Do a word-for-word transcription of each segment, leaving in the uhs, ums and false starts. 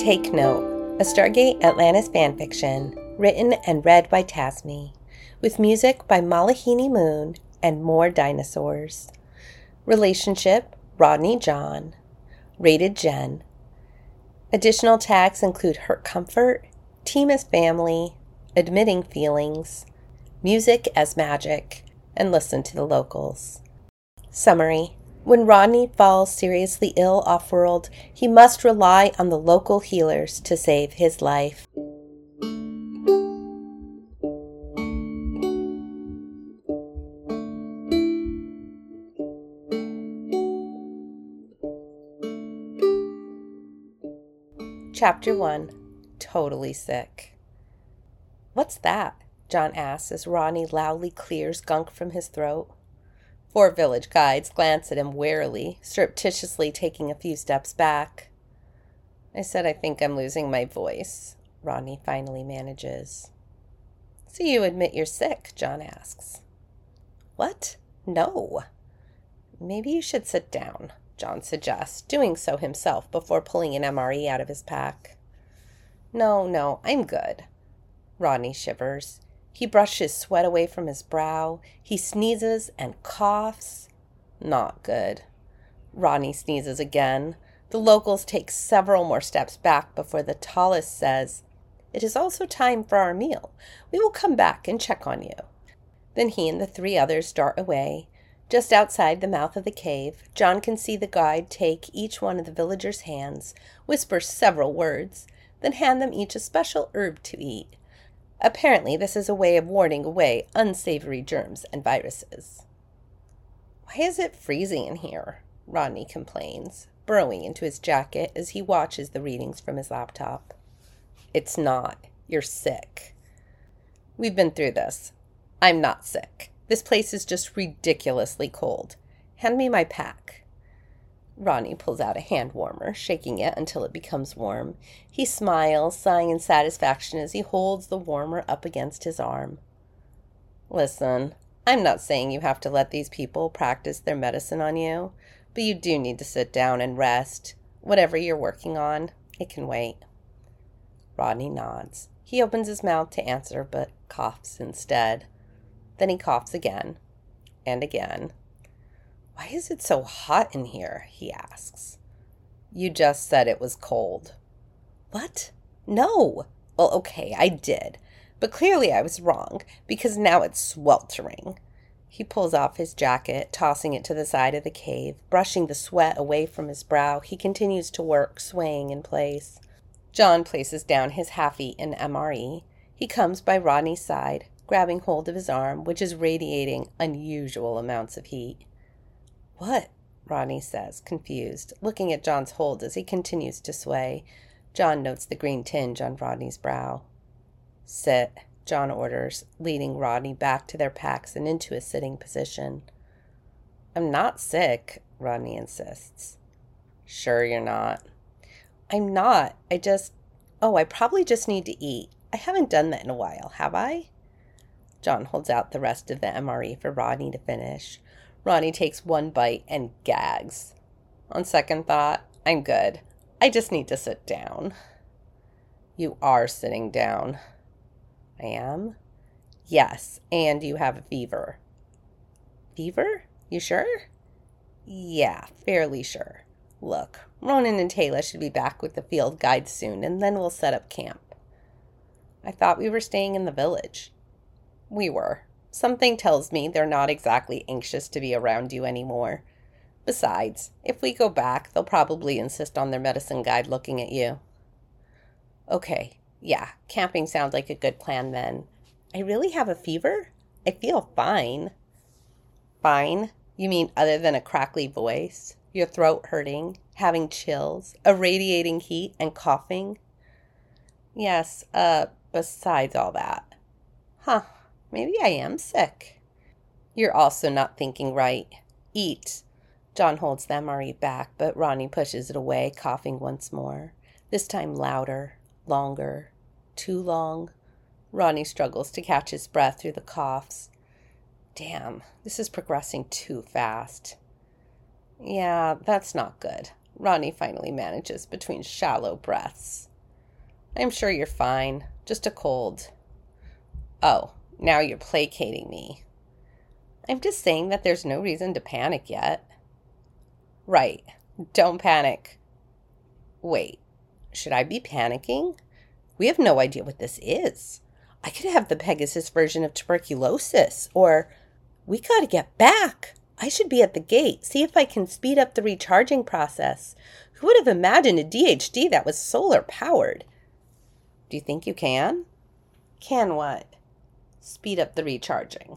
Take Note, a Stargate Atlantis fanfiction, written and read by Tasmi, with music by Malahini Moon and More Dinosaurs. Relationship, Rodney John. Rated Jen. Additional tags include Hurt Comfort, Team as Family, Admitting Feelings, Music as Magic, and Listen to the Locals. Summary. When Rodney falls seriously ill off-world, he must rely on the local healers to save his life. Chapter one. Totally Sick. "What's that?" John asks as Rodney loudly clears gunk from his throat. Four village guides glance at him warily, surreptitiously taking a few steps back. "I said I think I'm losing my voice," Rodney finally manages. "So you admit you're sick?" John asks. "What? No." "Maybe you should sit down," John suggests, doing so himself before pulling an M R E out of his pack. "No, no, I'm good." Rodney shivers. He brushes sweat away from his brow. He sneezes and coughs. Not good. Rodney sneezes again. The locals take several more steps back before the tallest says, "It is also time for our meal. We will come back and check on you." Then he and the three others dart away. Just outside the mouth of the cave, John can see the guide take each one of the villagers' hands, whisper several words, then hand them each a special herb to eat. Apparently, this is a way of warding away unsavory germs and viruses. "Why is it freezing in here?" Rodney complains, burrowing into his jacket as he watches the readings from his laptop. "It's not. You're sick." "We've been through this. I'm not sick. This place is just ridiculously cold. Hand me my pack." Rodney pulls out a hand warmer, shaking it until it becomes warm. He smiles, sighing in satisfaction as he holds the warmer up against his arm. "Listen, I'm not saying you have to let these people practice their medicine on you, but you do need to sit down and rest. Whatever you're working on, it can wait." Rodney nods. He opens his mouth to answer, but coughs instead. Then he coughs again, and again. "Why is it so hot in here?" he asks. "You just said it was cold." "What? No." "Well, okay, I did. But clearly I was wrong, because now it's sweltering." He pulls off his jacket, tossing it to the side of the cave. Brushing the sweat away from his brow, he continues to work, swaying in place. John places down his half-eaten M R E. He comes by Rodney's side, grabbing hold of his arm, which is radiating unusual amounts of heat. "What?" Rodney says, confused, looking at John's hold as he continues to sway. John notes the green tinge on Rodney's brow. "Sit," John orders, leading Rodney back to their packs and into a sitting position. "I'm not sick," Rodney insists. "Sure you're not?" "I'm not. I just... Oh, I probably just need to eat. I haven't done that in a while, have I?" John holds out the rest of the M R E for Rodney to finish. Rodney takes one bite and gags. "On second thought, I'm good. I just need to sit down." "You are sitting down." "I am?" "Yes, and you have a fever." "Fever? You sure?" "Yeah, fairly sure. Look, Ronan and Taylor should be back with the field guide soon, and then we'll set up camp." "I thought we were staying in the village." "We were. Something tells me they're not exactly anxious to be around you anymore. Besides, if we go back, they'll probably insist on their medicine guide looking at you." "Okay, yeah, camping sounds like a good plan then. I really have a fever? I feel fine." "Fine? You mean other than a crackly voice, your throat hurting, having chills, a radiating heat, and coughing?" "Yes, uh, besides all that." "Huh. Maybe I am sick." "You're also not thinking right. Eat." John holds the M R E back, but Rodney pushes it away, coughing once more. This time louder, longer, too long. Rodney struggles to catch his breath through the coughs. Damn, this is progressing too fast. "Yeah, that's not good." Rodney finally manages between shallow breaths. I'm sure you're fine. Just a cold. Oh, now you're placating me. I'm just saying that there's no reason to panic yet. Right. Don't panic. Wait, should I be panicking? We have no idea what this is. I could have the Pegasus version of tuberculosis, or we gotta get back. I should be at the gate, see if I can speed up the recharging process. Who would have imagined a D H D that was solar powered? Do you think you can? Can what? Speed up the recharging.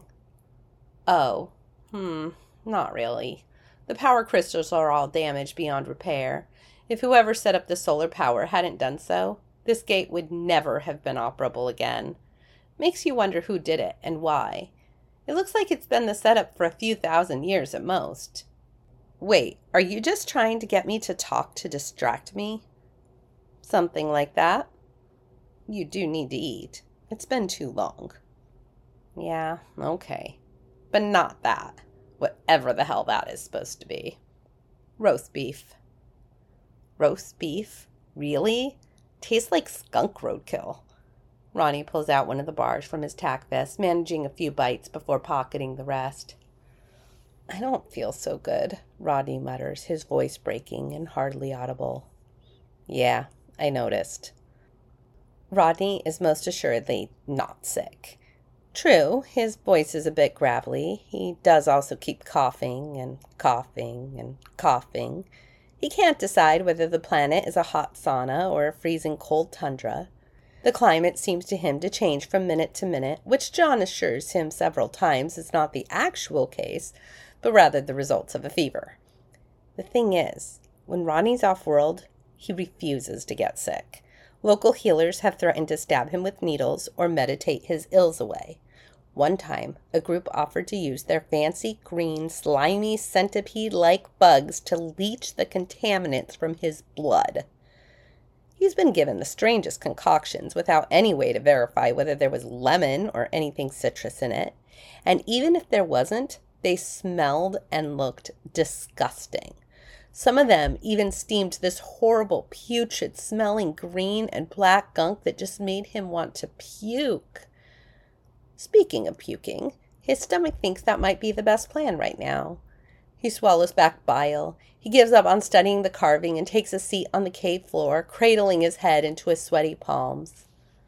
Oh, hmm, not really. The power crystals are all damaged beyond repair. If whoever set up the solar power hadn't done so, this gate would never have been operable again. Makes you wonder who did it and why. It looks like it's been the setup for a few thousand years at most. Wait, are you just trying to get me to talk to distract me? Something like that. You do need to eat. It's been too long. Yeah, okay. But not that. Whatever the hell that is supposed to be. Roast beef. Roast beef? Really? Tastes like skunk roadkill. Ronnie pulls out one of the bars from his tack vest, managing a few bites before pocketing the rest. I don't feel so good, Rodney mutters, his voice breaking and hardly audible. Yeah, I noticed. Rodney is most assuredly not sick. True, his voice is a bit gravelly. He does also keep coughing and coughing and coughing. He can't decide whether the planet is a hot sauna or a freezing cold tundra. The climate seems to him to change from minute to minute, which John assures him several times is not the actual case, but rather the results of a fever. The thing is, when Ronnie's off-world, he refuses to get sick. Local healers have threatened to stab him with needles or meditate his ills away. One time, a group offered to use their fancy green, slimy centipede-like bugs to leach the contaminants from his blood. He's been given the strangest concoctions without any way to verify whether there was lemon or anything citrus in it. And even if there wasn't, they smelled and looked disgusting. Some of them even steamed this horrible, putrid-smelling green and black gunk that just made him want to puke. Speaking of puking, his stomach thinks that might be the best plan right now. He swallows back bile. He gives up on studying the carving and takes a seat on the cave floor, cradling his head into his sweaty palms.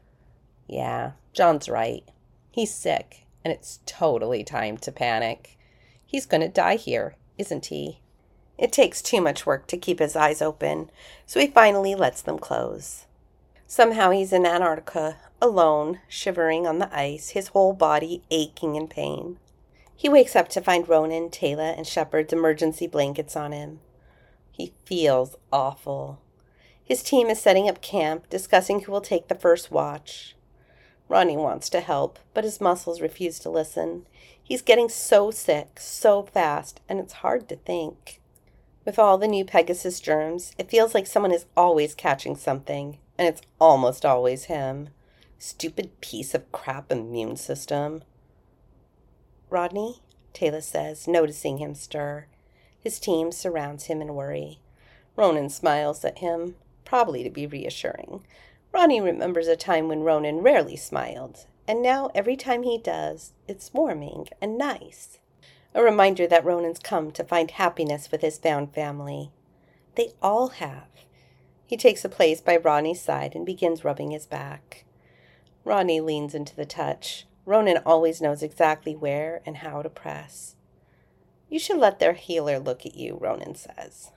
Yeah, John's right. He's sick, and it's totally time to panic. He's going to die here, isn't he? It takes too much work to keep his eyes open, so he finally lets them close. Somehow he's in Antarctica, alone, shivering on the ice, his whole body aching in pain. He wakes up to find Ronan, Tayla, and Shepard's emergency blankets on him. He feels awful. His team is setting up camp, discussing who will take the first watch. Ronnie wants to help, but his muscles refuse to listen. He's getting so sick, so fast, and it's hard to think. With all the new Pegasus germs, it feels like someone is always catching something, and it's almost always him. Stupid piece of crap immune system. Rodney, Tayla says, noticing him stir. His team surrounds him in worry. Ronan smiles at him, probably to be reassuring. Rodney remembers a time when Ronan rarely smiled, and now every time he does, it's warming and nice. A reminder that Ronan's come to find happiness with his found family. They all have. He takes a place by Ronnie's side and begins rubbing his back. Ronnie leans into the touch. Ronan always knows exactly where and how to press. You should let their healer look at you, Ronan says.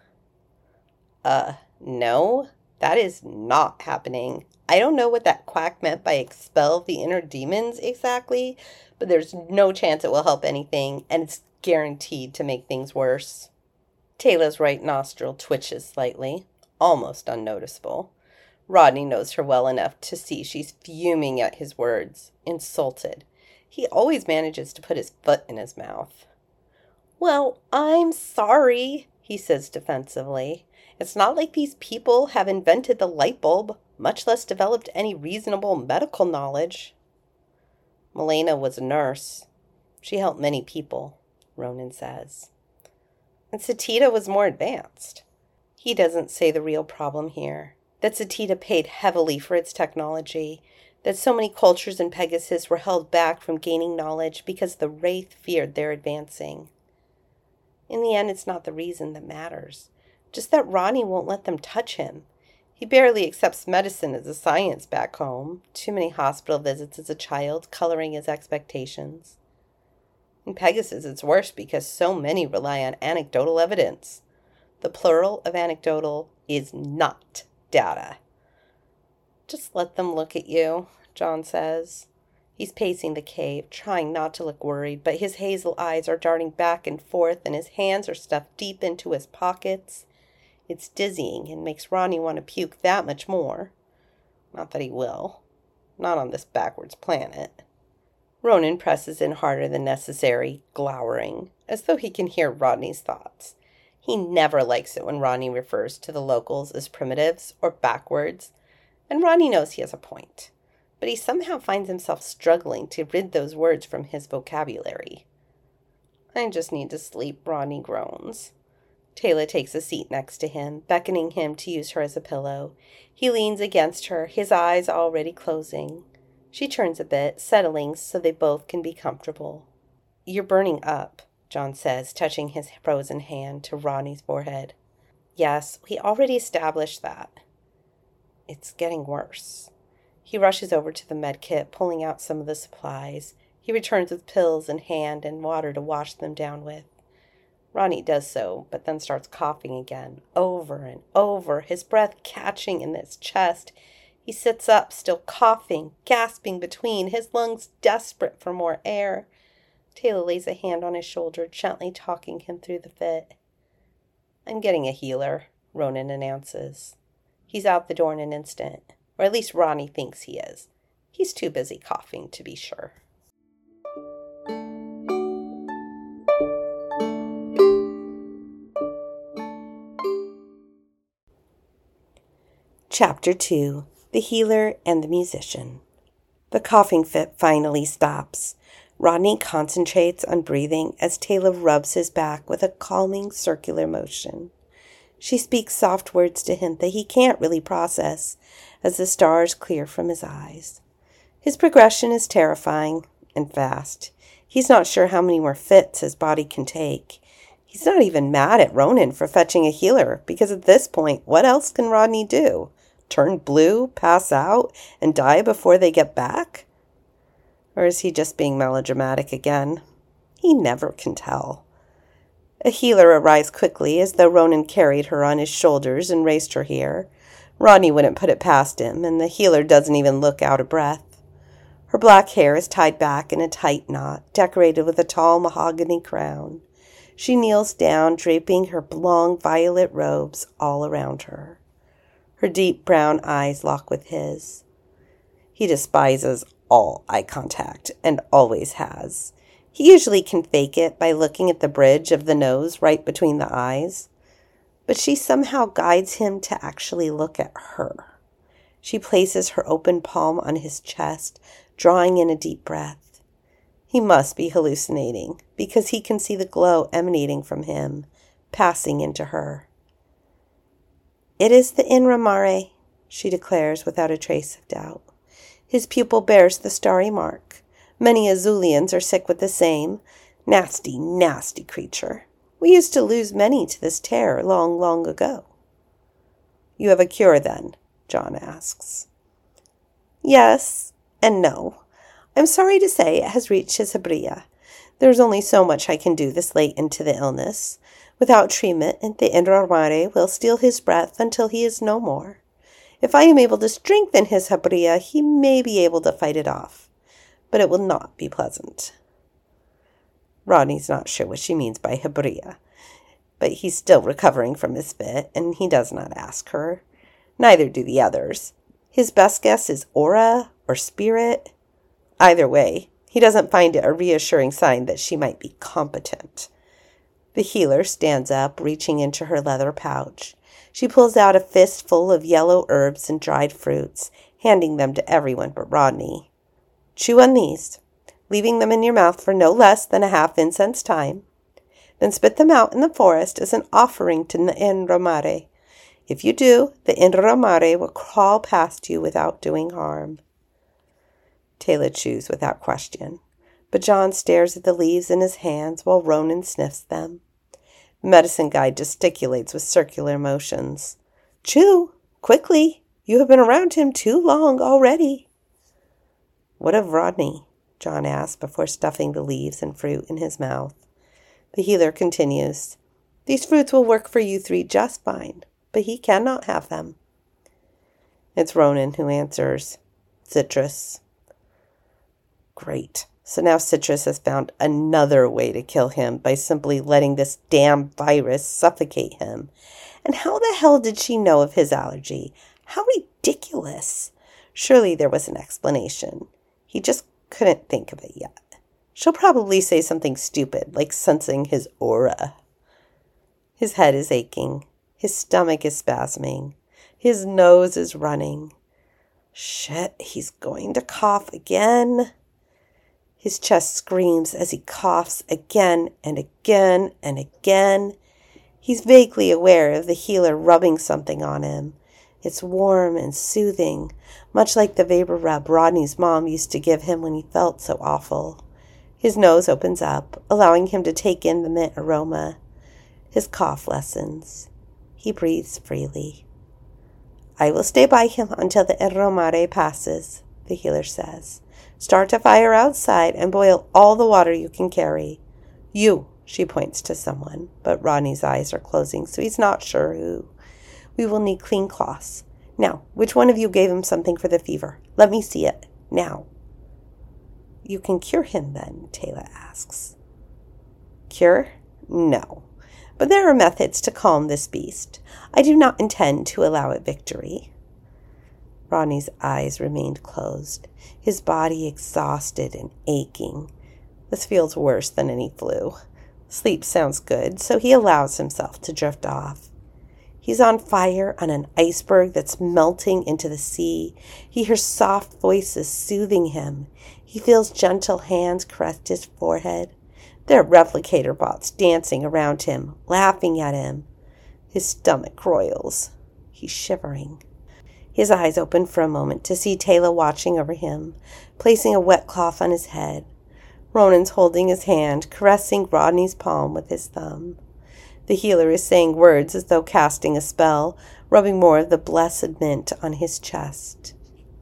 Uh, no, that is not happening. I don't know what that quack meant by expel the inner demons exactly, but there's no chance it will help anything, and it's guaranteed to make things worse. Tayla's right nostril twitches slightly, almost unnoticeable. Rodney knows her well enough to see she's fuming at his words, insulted. He always manages to put his foot in his mouth. Well, I'm sorry, he says defensively. It's not like these people have invented the light bulb, much less developed any reasonable medical knowledge. Milena was a nurse. She helped many people, Ronan says. And Satita was more advanced. He doesn't say the real problem here. that Satita paid heavily for its technology, that so many cultures in Pegasus were held back from gaining knowledge because the Wraith feared their advancing. In the end, it's not the reason that matters, just that Ronnie won't let them touch him. He barely accepts medicine as a science back home, too many hospital visits as a child coloring his expectations. In Pegasus, it's worse because so many rely on anecdotal evidence. The plural of anecdotal is not data. Just let them look at you, John says. He's pacing the cave, trying not to look worried, but his hazel eyes are darting back and forth and his hands are stuffed deep into his pockets. It's dizzying and makes Ronnie want to puke that much more. Not that he will. Not on this backwards planet. Ronan presses in harder than necessary, glowering, as though he can hear Rodney's thoughts. He never likes it when Ronnie refers to the locals as primitives or backwards, and Ronnie knows he has a point, but he somehow finds himself struggling to rid those words from his vocabulary. I just need to sleep, Ronnie groans. Teyla takes a seat next to him, beckoning him to use her as a pillow. He leans against her, his eyes already closing. She turns a bit, settling so they both can be comfortable. You're burning up, John says, touching his frozen hand to Ronnie's forehead. Yes, we already established that. It's getting worse. He rushes over to the med kit, pulling out some of the supplies. He returns with pills in hand and water to wash them down with. Ronnie does so, but then starts coughing again, over and over, his breath catching in his chest. He sits up, still coughing, gasping between, his lungs desperate for more air. Teyla lays a hand on his shoulder, gently talking him through the fit. I'm getting a healer, Ronan announces. He's out the door in an instant, or at least Ronnie thinks he is. He's too busy coughing to be sure. Chapter two. The Healer and the Musician. The coughing fit finally stops. Rodney concentrates on breathing as Teyla rubs his back with a calming circular motion. She speaks soft words to him that he can't really process as the stars clear from his eyes. His progression is terrifying and fast. He's not sure how many more fits his body can take. He's not even mad at Ronan for fetching a healer, because at this point, what else can Rodney do? Turn blue, pass out, and die before they get back? Or is he just being melodramatic again? He never can tell. A healer arrives quickly, as though Ronan carried her on his shoulders and raised her here. Rodney wouldn't put it past him, and the healer doesn't even look out of breath. Her black hair is tied back in a tight knot, decorated with a tall mahogany crown. She kneels down, draping her long violet robes all around her. Her deep brown eyes lock with his. He despises all eye contact, and always has. He usually can fake it by looking at the bridge of the nose right between the eyes. But she somehow guides him to actually look at her. She places her open palm on his chest, drawing in a deep breath. He must be hallucinating, because he can see the glow emanating from him, passing into her. It is the Inramare, she declares without a trace of doubt. His pupil bears the starry mark. Many Azulians are sick with the same. Nasty, nasty creature. We used to lose many to this terror long, long ago. You have a cure, then? John asks. Yes and no. I'm sorry to say it has reached his Habria. There's only so much I can do this late into the illness. Without treatment, the Inramare will steal his breath until he is no more. If I am able to strengthen his Habria, he may be able to fight it off. But it will not be pleasant. Rodney's not sure what she means by Habria, but he's still recovering from his fit, and he does not ask her. Neither do the others. His best guess is aura or spirit. Either way, he doesn't find it a reassuring sign that she might be competent. The healer stands up, reaching into her leather pouch. She pulls out a fistful of yellow herbs and dried fruits, handing them to everyone but Rodney. Chew on these, leaving them in your mouth for no less than a half incense time. Then spit them out in the forest as an offering to the Inramare. If you do, the Indramare will crawl past you without doing harm. Teyla chews without question, but John stares at the leaves in his hands while Ronan sniffs them. The medicine guy gesticulates with circular motions. Chew, quickly! You have been around him too long already. What of Rodney? John asks before stuffing the leaves and fruit in his mouth. The healer continues. These fruits will work for you three just fine, but he cannot have them. It's Ronan who answers. Citrus. Great. So now Citrus has found another way to kill him by simply letting this damn virus suffocate him. And how the hell did she know of his allergy? How ridiculous. Surely there was an explanation. He just couldn't think of it yet. She'll probably say something stupid, like sensing his aura. His head is aching. His stomach is spasming. His nose is running. Shit, he's going to cough again. His chest screams as he coughs again and again and again. He's vaguely aware of the healer rubbing something on him. It's warm and soothing, much like the vapor rub Rodney's mom used to give him when he felt so awful. His nose opens up, allowing him to take in the mint aroma. His cough lessens. He breathes freely. I will stay by him until the Indramare passes, the healer says. Start a fire outside and boil all the water you can carry. You, she points to someone, but Rodney's eyes are closing, so he's not sure who. We will need clean cloths. Now, which one of you gave him something for the fever? Let me see it. Now. You can cure him then, Teyla asks. Cure? No. But there are methods to calm this beast. I do not intend to allow it victory. Rodney's eyes remained closed, his body exhausted and aching. This feels worse than any flu. Sleep sounds good, so he allows himself to drift off. He's on fire on an iceberg that's melting into the sea. He hears soft voices soothing him. He feels gentle hands caress his forehead. There are replicator bots dancing around him, laughing at him. His stomach roils. He's shivering. His eyes open for a moment to see Teyla watching over him, placing a wet cloth on his head. Ronan's holding his hand, caressing Rodney's palm with his thumb. The healer is saying words as though casting a spell, rubbing more of the blessed mint on his chest.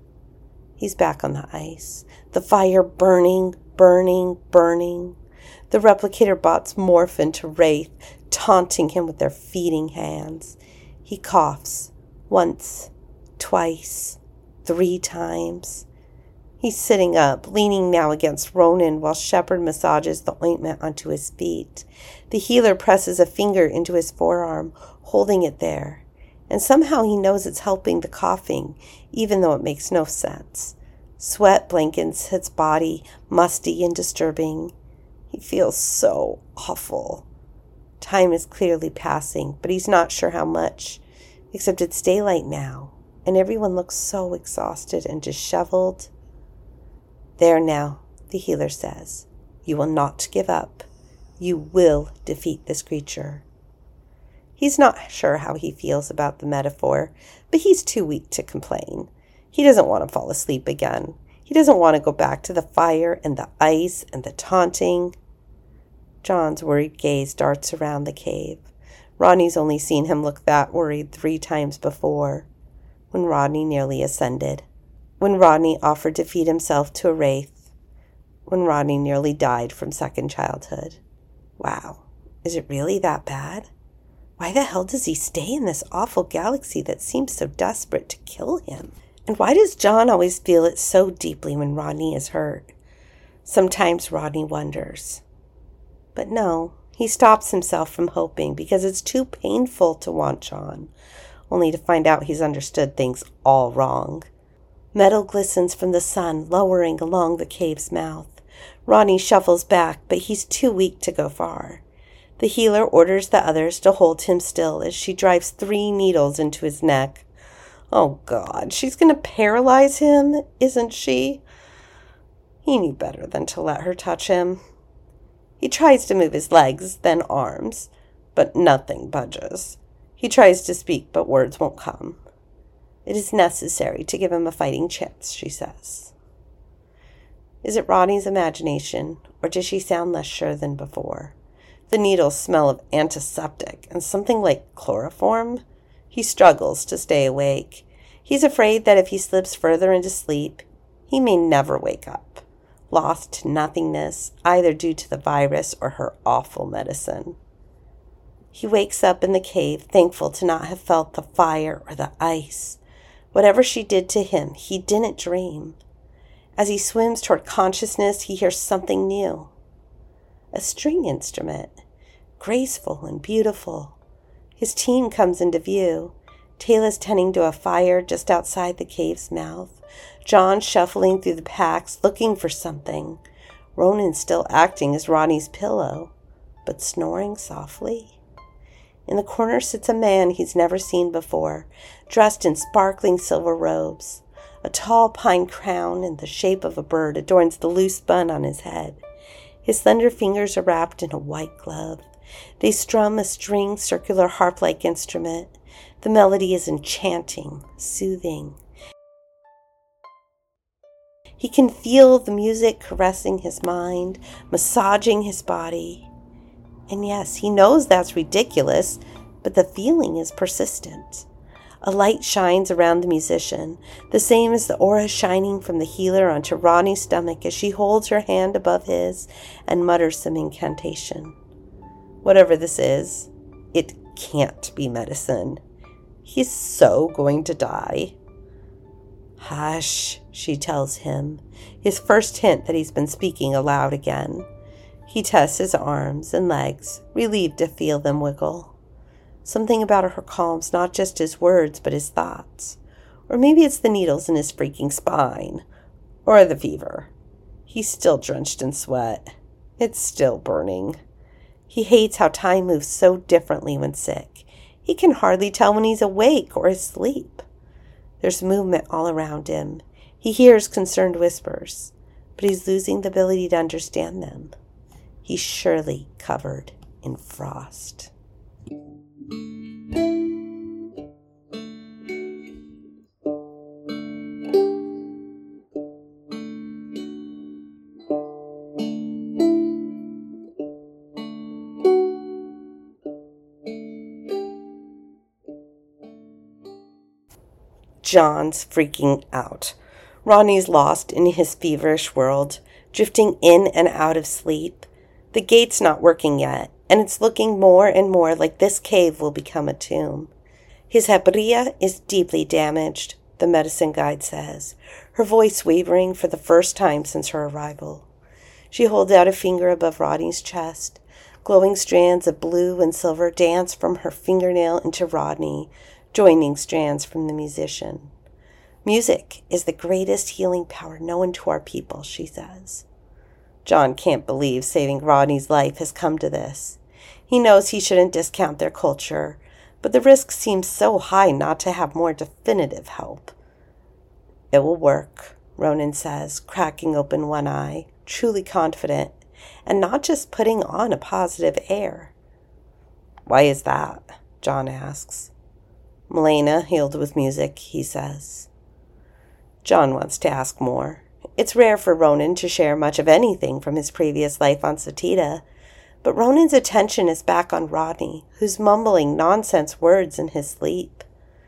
He's back on the ice, the fire burning, burning, burning. The replicator bots morph into Wraith, taunting him with their feeding hands. He coughs, once, twice, three times. He's sitting up, leaning now against Ronan while Shepard massages the ointment onto his feet. The healer presses a finger into his forearm, holding it there. And somehow he knows it's helping the coughing, even though it makes no sense. Sweat blankets his body, musty and disturbing. He feels so awful. Time is clearly passing, but he's not sure how much, except it's daylight now, and everyone looks so exhausted and disheveled. There now, the healer says. You will not give up. You will defeat this creature. He's not sure how he feels about the metaphor, but he's too weak to complain. He doesn't want to fall asleep again. He doesn't want to go back to the fire and the ice and the taunting. John's worried gaze darts around the cave. Rodney's only seen him look that worried three times before, when Rodney nearly ascended, when Rodney offered to feed himself to a wraith, when Rodney nearly died from second childhood. Wow, is it really that bad? Why the hell does he stay in this awful galaxy that seems so desperate to kill him? And why does John always feel it so deeply when Rodney is hurt? Sometimes Rodney wonders. But no, he stops himself from hoping because it's too painful to want John, only to find out he's understood things all wrong. Metal glistens from the sun, lowering along the cave's mouth. Rodney shuffles back, but he's too weak to go far. The healer orders the others to hold him still as she drives three needles into his neck. Oh, God, she's going to paralyze him, isn't she? He knew better than to let her touch him. He tries to move his legs, then arms, but nothing budges. He tries to speak, but words won't come. It is necessary to give him a fighting chance, she says. Is it Rodney's imagination, or does she sound less sure than before? The needles smell of antiseptic and something like chloroform. He struggles to stay awake. He's afraid that if he slips further into sleep, he may never wake up, lost to nothingness, either due to the virus or her awful medicine. He wakes up in the cave, thankful to not have felt the fire or the ice. Whatever she did to him, he didn't dream. As he swims toward consciousness, he hears something new. A string instrument, graceful and beautiful. His team comes into view. Tayla's tending to a fire just outside the cave's mouth. John shuffling through the packs, looking for something. Ronan still acting as Rodney's pillow, but snoring softly. In the corner sits a man he's never seen before, dressed in sparkling silver robes. A tall pine crown in the shape of a bird adorns the loose bun on his head. His slender fingers are wrapped in a white glove. They strum a stringed, circular harp-like instrument. The melody is enchanting, soothing. He can feel the music caressing his mind, massaging his body. And yes, he knows that's ridiculous, but the feeling is persistent. A light shines around the musician, the same as the aura shining from the healer onto Rodney's stomach as she holds her hand above his and mutters some incantation. Whatever this is, it can't be medicine. He's so going to die. Hush, she tells him, his first hint that he's been speaking aloud again. He tests his arms and legs, relieved to feel them wiggle. Something about her calms not just his words, but his thoughts. Or maybe it's the needles in his freaking spine. Or the fever. He's still drenched in sweat. It's still burning. He hates how time moves so differently when sick. He can hardly tell when he's awake or asleep. There's movement all around him. He hears concerned whispers, but he's losing the ability to understand them. He's surely covered in frost. John's freaking out. Rodney's lost in his feverish world, drifting in and out of sleep. The gate's not working yet, and it's looking more and more like this cave will become a tomb. His Hebrea is deeply damaged, the medicine guide says, her voice wavering for the first time since her arrival. She holds out a finger above Rodney's chest. Glowing strands of blue and silver dance from her fingernail into Rodney, joining strands from the musician. Music is the greatest healing power known to our people, she says. John can't believe saving Rodney's life has come to this. He knows he shouldn't discount their culture, but the risk seems so high not to have more definitive help. It will work, Ronan says, cracking open one eye, truly confident, and not just putting on a positive air. Why is that? John asks. Milena healed with music, he says. John wants to ask more. It's rare for Ronan to share much of anything from his previous life on Satita, but Ronan's attention is back on Rodney, who's mumbling nonsense words in his sleep.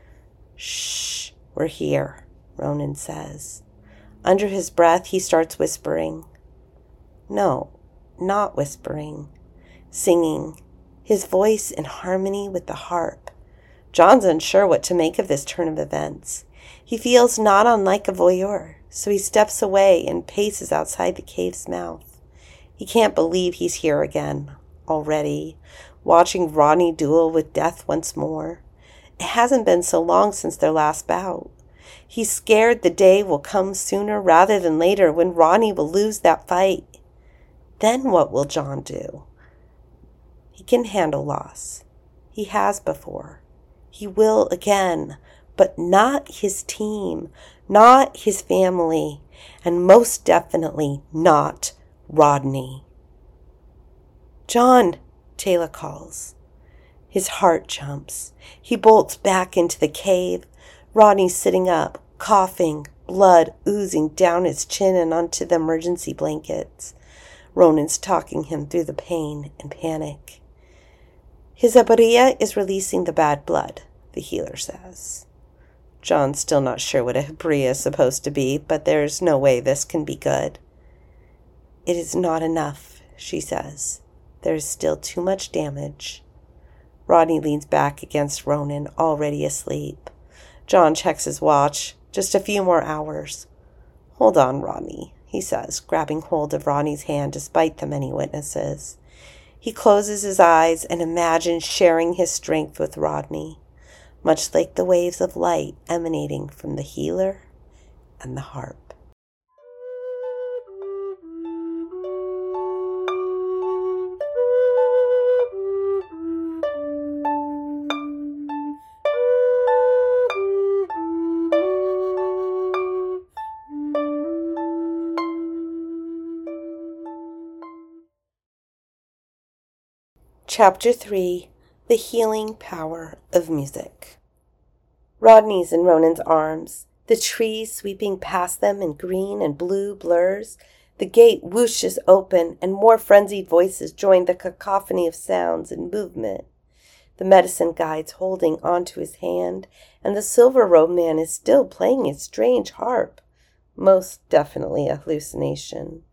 Shh, we're here, Ronan says. Under his breath, he starts whispering. No, not whispering. Singing, his voice in harmony with the harp. John's unsure what to make of this turn of events. He feels not unlike a voyeur, so he steps away and paces outside the cave's mouth. He can't believe he's here again, already, watching Rodney duel with death once more. It hasn't been so long since their last bout. He's scared the day will come sooner rather than later when Rodney will lose that fight. Then what will John do? He can handle loss. He has before. He will again, but not his team, not his family, and most definitely not Rodney. John, Tayla calls. His heart jumps. He bolts back into the cave. Rodney's sitting up, coughing, blood oozing down his chin and onto the emergency blankets. Ronan's talking him through the pain and panic. His Habriya is releasing the bad blood, the healer says. John's still not sure what a Habriya is supposed to be, but there's no way this can be good. It is not enough, she says. There is still too much damage. Rodney leans back against Ronan, already asleep. John checks his watch. Just a few more hours. Hold on, Rodney, he says, grabbing hold of Rodney's hand despite the many witnesses. He closes his eyes and imagines sharing his strength with Rodney, much like the waves of light emanating from the healer and the harp. Chapter three. The Healing Power of Music. Rodney's in Ronan's arms, the trees sweeping past them in green and blue blurs. The gate whooshes open, and more frenzied voices join the cacophony of sounds and movement. The medicine guide's holding onto his hand, and the silver-robed man is still playing his strange harp. Most definitely a hallucination.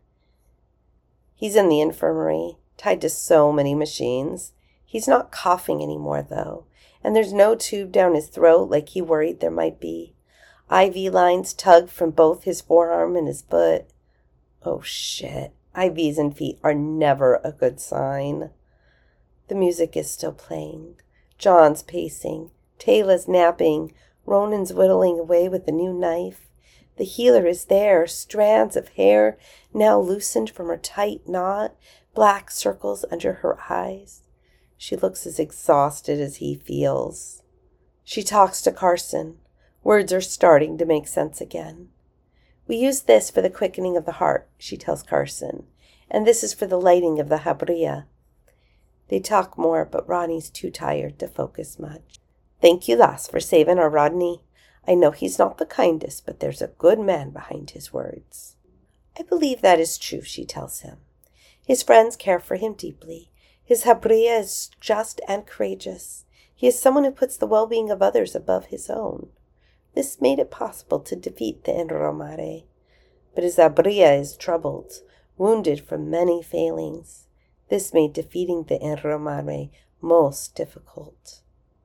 He's in the infirmary, tied to so many machines. He's not coughing anymore, though, and there's no tube down his throat like he worried there might be. I V lines tug from both his forearm and his foot. Oh, shit. I Vs and feet are never a good sign. The music is still playing. John's pacing. Taylor's napping. Ronan's whittling away with a new knife. The healer is there, strands of hair now loosened from her tight knot, black circles under her eyes. She looks as exhausted as he feels. She talks to Carson. Words are starting to make sense again. We use this for the quickening of the heart, she tells Carson, and this is for the lighting of the Habriya. They talk more, but Rodney's too tired to focus much. Thank you, lass, for saving our Rodney. I know he's not the kindest, but there's a good man behind his words. I believe that is true, she tells him. His friends care for him deeply. His Habriya is just and courageous. He is someone who puts the well-being of others above his own. This made it possible to defeat the Enromare. But his Habriya is troubled, wounded from many failings. This made defeating the Enromare most difficult.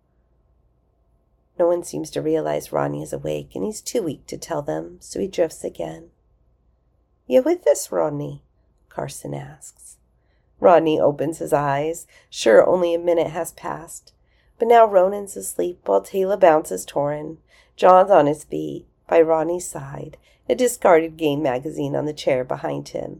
No one seems to realize Rodney is awake, and he's too weak to tell them, so he drifts again. You with us, Rodney? Carson asks. Rodney opens his eyes. Sure, only a minute has passed. But now Ronan's asleep while Taylor bounces Torin. John's on his feet, by Rodney's side, a discarded game magazine on the chair behind him.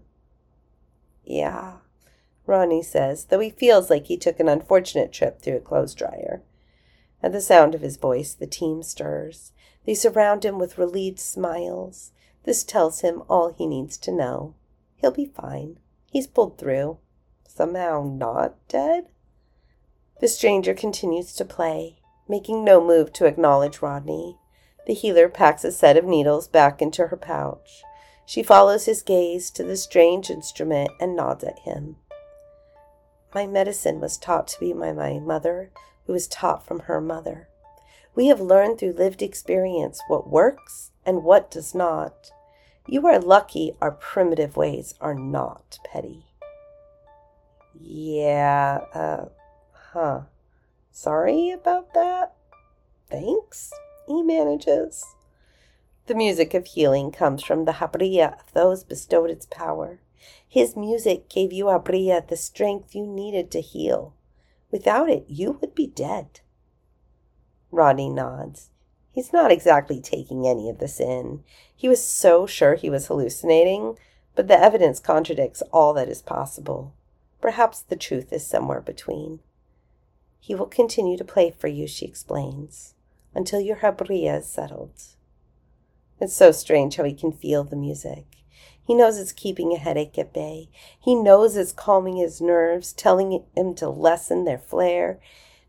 Yeah, Rodney says, though he feels like he took an unfortunate trip through a clothes dryer. At the sound of his voice, the team stirs. They surround him with relieved smiles. This tells him all he needs to know. He'll be fine. He's pulled through. Somehow not dead? The stranger continues to play, making no move to acknowledge Rodney. The healer packs a set of needles back into her pouch. She follows his gaze to the strange instrument and nods at him. My medicine was taught to me by my mother, who was taught from her mother. We have learned through lived experience what works and what does not. You are lucky our primitive ways are not petty. Yeah, uh, huh. Sorry about that. Thanks, he manages. The music of healing comes from the Habriya of those bestowed its power. His music gave you, Habriya, the strength you needed to heal. Without it, you would be dead. Rodney nods. He's not exactly taking any of this in. He was so sure he was hallucinating, but the evidence contradicts all that is possible. Perhaps the truth is somewhere between. He will continue to play for you, she explains, until your Habriya is settled. It's so strange how he can feel the music. He knows it's keeping a headache at bay. He knows it's calming his nerves, telling him to lessen their flare,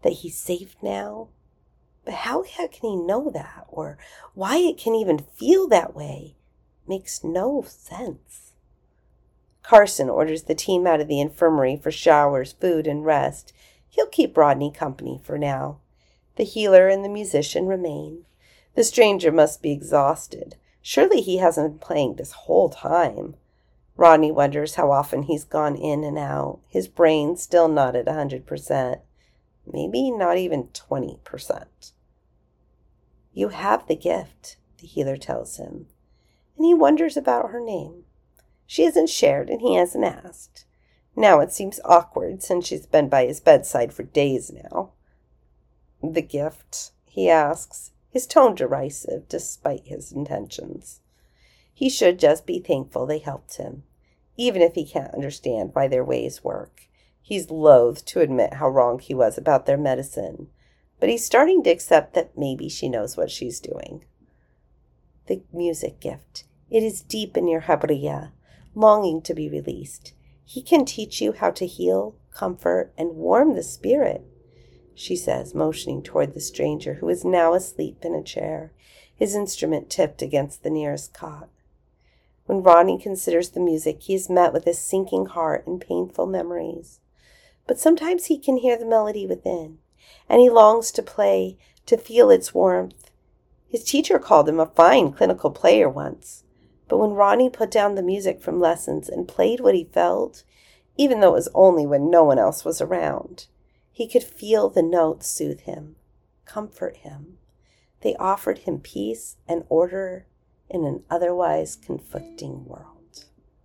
that he's safe now. But how the heck can he know that, or why it can even feel that way, makes no sense. Carson orders the team out of the infirmary for showers, food, and rest. He'll keep Rodney company for now. The healer and the musician remain. The stranger must be exhausted. Surely he hasn't been playing this whole time. Rodney wonders how often he's gone in and out, his brain still not at one hundred percent. Maybe not even twenty percent. You have the gift, the healer tells him, and he wonders about her name. She hasn't shared and he hasn't asked. Now it seems awkward since she's been by his bedside for days now. The gift, he asks, his tone derisive despite his intentions. He should just be thankful they helped him, even if he can't understand why their ways work. He's loath to admit how wrong he was about their medicine, but he's starting to accept that maybe she knows what she's doing. The music gift. It is deep in your habriya, longing to be released. He can teach you how to heal, comfort, and warm the spirit, she says, motioning toward the stranger, who is now asleep in a chair, his instrument tipped against the nearest cot. When Rodney considers the music, he is met with a sinking heart and painful memories. But sometimes he can hear the melody within, and he longs to play, to feel its warmth. His teacher called him a fine clinical player once, but when Rodney put down the music from lessons and played what he felt, even though it was only when no one else was around, he could feel the notes soothe him, comfort him. They offered him peace and order in an otherwise conflicting world.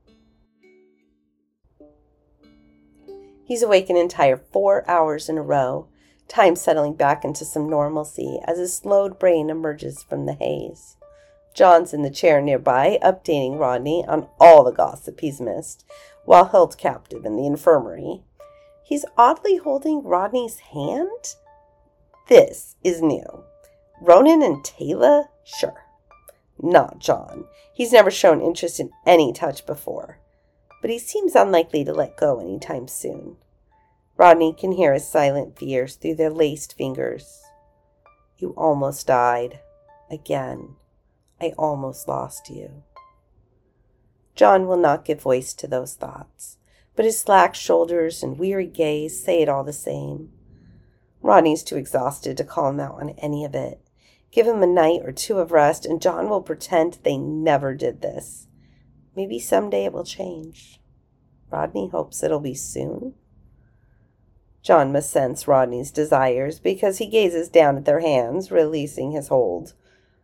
He's awake an entire four hours in a row, time settling back into some normalcy as his slowed brain emerges from the haze. John's in the chair nearby, updating Rodney on all the gossip he's missed, while held captive in the infirmary. He's oddly holding Rodney's hand? This is new. Ronan and Tayla? Sure. Not John. He's never shown interest in any touch before, but he seems unlikely to let go anytime soon. Rodney can hear his silent fears through their laced fingers. You almost died. Again. I almost lost you. John will not give voice to those thoughts, but his slack shoulders and weary gaze say it all the same. Rodney's too exhausted to call him out on any of it. Give him a night or two of rest, and John will pretend they never did this. Maybe someday it will change. Rodney hopes it'll be soon. John must sense Rodney's desires because he gazes down at their hands, releasing his hold.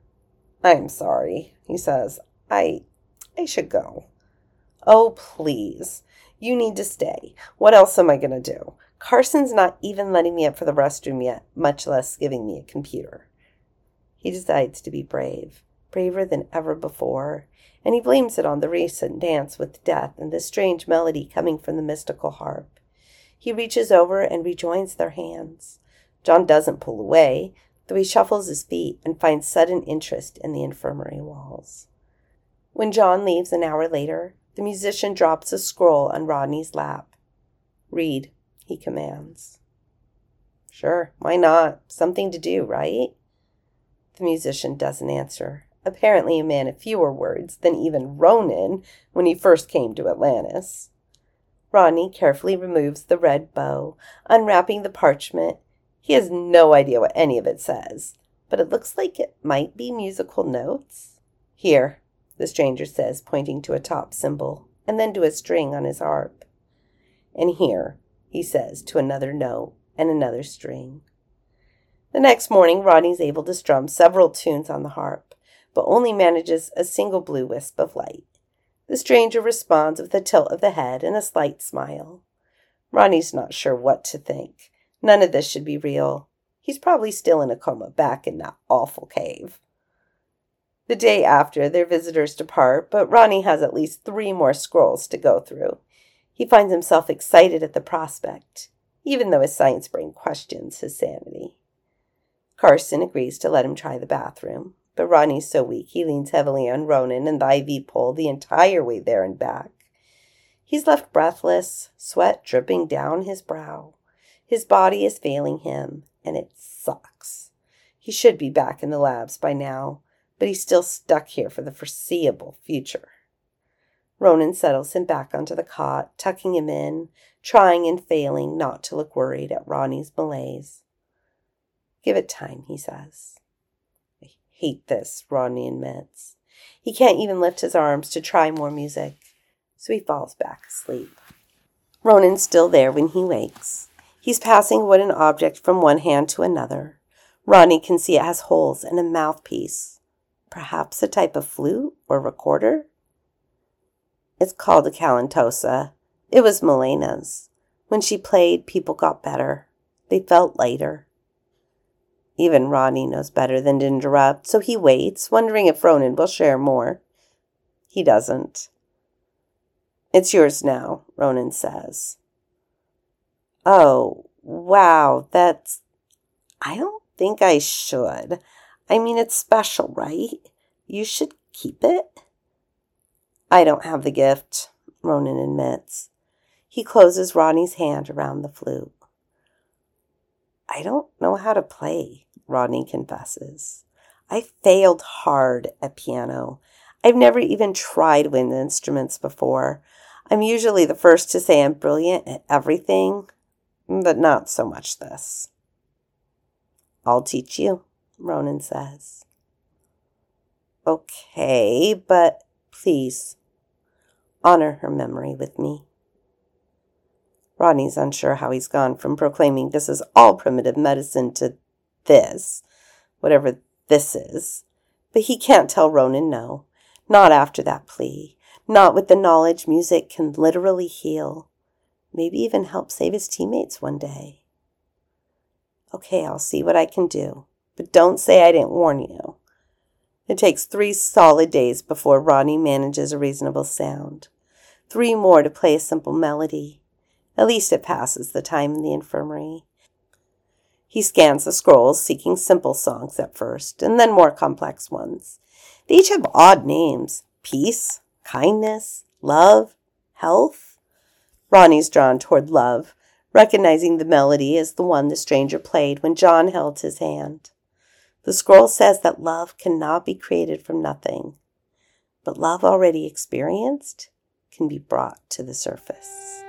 I'm sorry, he says. I, I should go. Oh, please. You need to stay. What else am I going to do? Carson's not even letting me up for the restroom yet, much less giving me a computer. He decides to be brave, braver than ever before, and he blames it on the recent dance with death and the strange melody coming from the mystical harp. He reaches over and rejoins their hands. John doesn't pull away, though he shuffles his feet and finds sudden interest in the infirmary walls. When John leaves an hour later, the musician drops a scroll on Rodney's lap. Read, he commands. Sure, why not? Something to do, right? The musician doesn't answer, apparently a man of fewer words than even Ronan when he first came to Atlantis. Rodney carefully removes the red bow, unwrapping the parchment. He has no idea what any of it says, but it looks like it might be musical notes. Here, the stranger says, pointing to a top symbol, and then to a string on his harp. And here, he says, to another note and another string. The next morning, Rodney's able to strum several tunes on the harp, but only manages a single blue wisp of light. The stranger responds with a tilt of the head and a slight smile. Rodney's not sure what to think. None of this should be real. He's probably still in a coma back in that awful cave. The day after, their visitors depart, but Rodney has at least three more scrolls to go through. He finds himself excited at the prospect, even though his science brain questions his sanity. Carson agrees to let him try the bathroom, but Rodney's so weak he leans heavily on Ronan and the I V pole the entire way there and back. He's left breathless, sweat dripping down his brow. His body is failing him, and it sucks. He should be back in the labs by now, but he's still stuck here for the foreseeable future. Ronan settles him back onto the cot, tucking him in, trying and failing not to look worried at Ronnie's malaise. Give it time, he says. I hate this, Ronnie admits. He can't even lift his arms to try more music, so he falls back asleep. Ronan's still there when he wakes. He's passing a wooden object from one hand to another. Ronnie can see it has holes and a mouthpiece. Perhaps a type of flute or recorder? It's called a calantosa. It was Melena's. When she played, people got better. They felt lighter. Even Ronnie knows better than to interrupt, so he waits, wondering if Ronan will share more. He doesn't. It's yours now, Ronan says. Oh, wow, that's... I don't think I should. I mean, it's special, right? You should keep it. I don't have the gift, Ronan admits. He closes Ronnie's hand around the flute. I don't know how to play, Ronnie confesses. I failed hard at piano. I've never even tried wind instruments before. I'm usually the first to say I'm brilliant at everything, but not so much this. I'll teach you, Ronan says. Okay, but please, honor her memory with me. Ronnie's unsure how he's gone from proclaiming this is all primitive medicine to this, whatever this is. But he can't tell Ronan no, not after that plea, not with the knowledge music can literally heal, maybe even help save his teammates one day. Okay, I'll see what I can do, but don't say I didn't warn you. It takes three solid days before Ronnie manages a reasonable sound. Three more to play a simple melody. At least it passes the time in the infirmary. He scans the scrolls, seeking simple songs at first, and then more complex ones. They each have odd names. Peace, kindness, love, health. Ronnie's drawn toward love, recognizing the melody as the one the stranger played when John held his hand. The scroll says that love cannot be created from nothing, but love already experienced can be brought to the surface.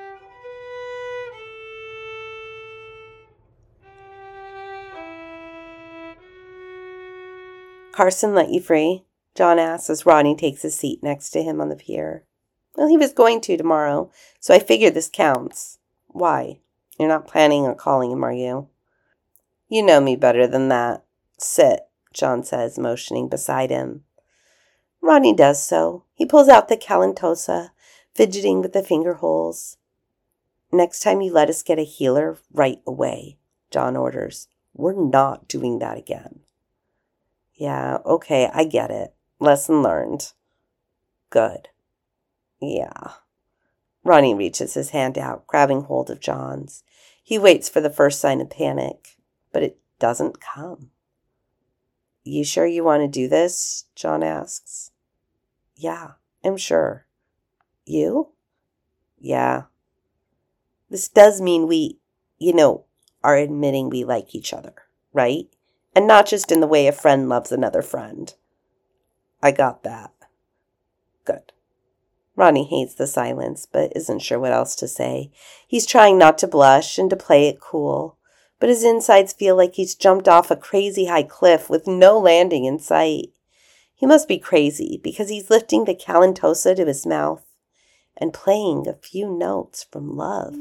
Carson let you free? John asks as Ronnie takes his seat next to him on the pier. Well, he was going to tomorrow, so I figure this counts. Why? You're not planning on calling him, are you? You know me better than that. Sit, John says, motioning beside him. Ronnie does so. He pulls out the calantosa, fidgeting with the finger holes. Next time you let us get a healer, right away, John orders. We're not doing that again. Yeah, okay, I get it. Lesson learned. Good. Yeah. Ronnie reaches his hand out, grabbing hold of John's. He waits for the first sign of panic, but it doesn't come. You sure you want to do this? John asks. Yeah, I'm sure. You? Yeah. This does mean we, you know, are admitting we like each other, right? And not just in the way a friend loves another friend. I got that. Good. Ronnie hates the silence, but isn't sure what else to say. He's trying not to blush and to play it cool, but his insides feel like he's jumped off a crazy high cliff with no landing in sight. He must be crazy because he's lifting the calantosa to his mouth and playing a few notes from love.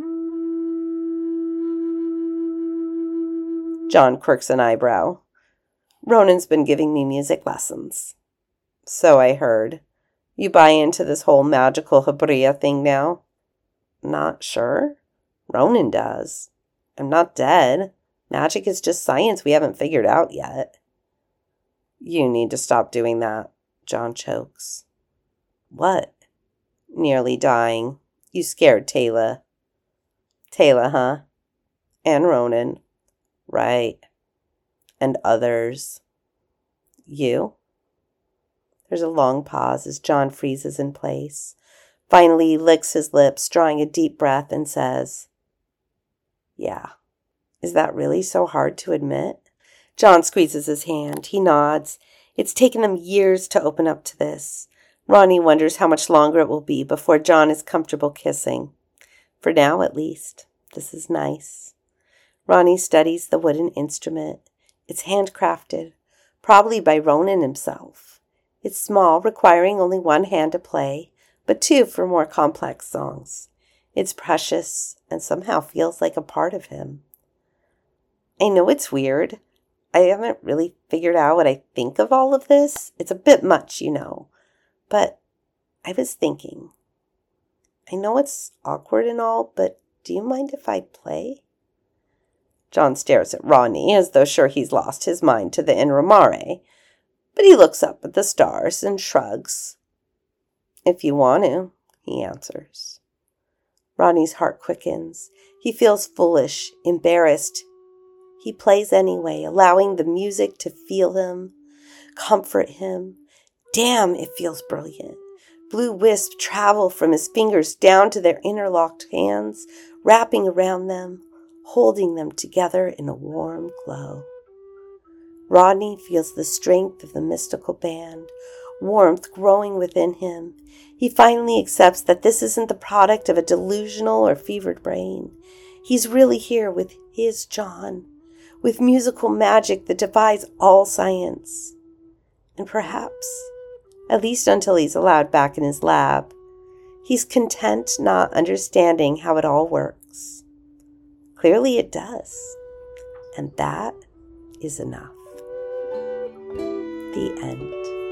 John quirks an eyebrow. Ronan's been giving me music lessons. So I heard. You buy into this whole magical Habria thing now? Not sure. Ronan does. I'm not dead. Magic is just science we haven't figured out yet. You need to stop doing that, John chokes. What? Nearly dying. You scared Taylor. Taylor, huh? And Ronan. Right. And others. You? There's a long pause as John freezes in place. Finally, he licks his lips, drawing a deep breath, and says, Yeah. Is that really so hard to admit? John squeezes his hand. He nods. It's taken them years to open up to this. Ronnie wonders how much longer it will be before John is comfortable kissing. For now, at least. This is nice. Ronnie studies the wooden instrument. It's handcrafted, probably by Ronan himself. It's small, requiring only one hand to play, but two for more complex songs. It's precious and somehow feels like a part of him. I know it's weird. I haven't really figured out what I think of all of this. It's a bit much, you know. But I was thinking, I know it's awkward and all, but do you mind if I play? John stares at Ronnie as though sure he's lost his mind to the inner mare, but he looks up at the stars and shrugs. If you want to, he answers. Ronnie's heart quickens. He feels foolish, embarrassed. He plays anyway, allowing the music to feel him, comfort him. Damn, it feels brilliant. Blue wisps travel from his fingers down to their interlocked hands, wrapping around them, holding them together in a warm glow. Rodney feels the strength of the mystical band, warmth growing within him. He finally accepts that this isn't the product of a delusional or fevered brain. He's really here with his John, with musical magic that defies all science. And perhaps, at least until he's allowed back in his lab, he's content not understanding how it all works. Clearly it does. And that is enough. The end.